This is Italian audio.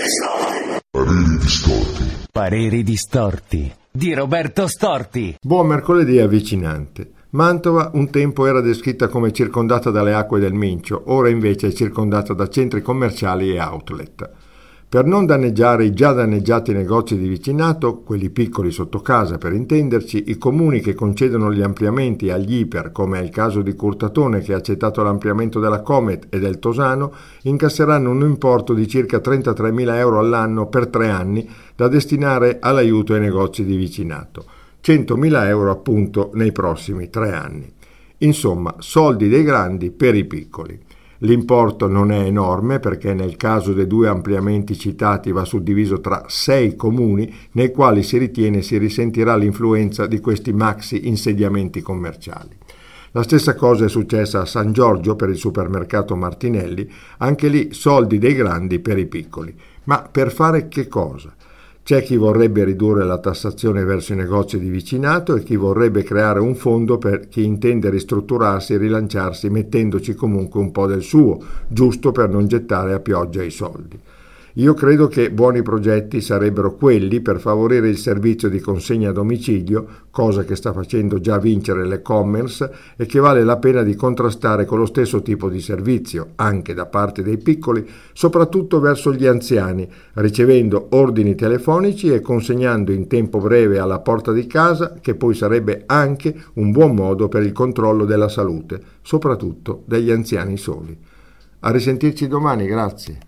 Pareri distorti. Pareri distorti di Roberto Storti. Buon mercoledì avvicinante. Mantova un tempo era descritta come circondata dalle acque del Mincio, ora invece è circondata da centri commerciali e outlet. Per non danneggiare i già danneggiati negozi di vicinato, quelli piccoli sotto casa per intenderci, i comuni che concedono gli ampliamenti agli iper, come è il caso di Curtatone che ha accettato l'ampliamento della Comet e del Tosano, incasseranno un importo di circa 33.000 euro all'anno per 3 anni da destinare all'aiuto ai negozi di vicinato. 100.000 euro appunto nei prossimi 3 anni. Insomma, soldi dei grandi per i piccoli. L'importo non è enorme perché nel caso dei 2 ampliamenti citati va suddiviso tra 6 comuni nei quali si ritiene si risentirà l'influenza di questi maxi insediamenti commerciali. La stessa cosa è successa a San Giorgio per il supermercato Martinelli, anche lì soldi dei grandi per i piccoli. Ma per fare che cosa? C'è chi vorrebbe ridurre la tassazione verso i negozi di vicinato e chi vorrebbe creare un fondo per chi intende ristrutturarsi e rilanciarsi mettendoci comunque un po' del suo, giusto per non gettare a pioggia i soldi. Io credo che buoni progetti sarebbero quelli per favorire il servizio di consegna a domicilio, cosa che sta facendo già vincere l'e-commerce e che vale la pena di contrastare con lo stesso tipo di servizio, anche da parte dei piccoli, soprattutto verso gli anziani, ricevendo ordini telefonici e consegnando in tempo breve alla porta di casa, che poi sarebbe anche un buon modo per il controllo della salute, soprattutto degli anziani soli. A risentirci domani, grazie.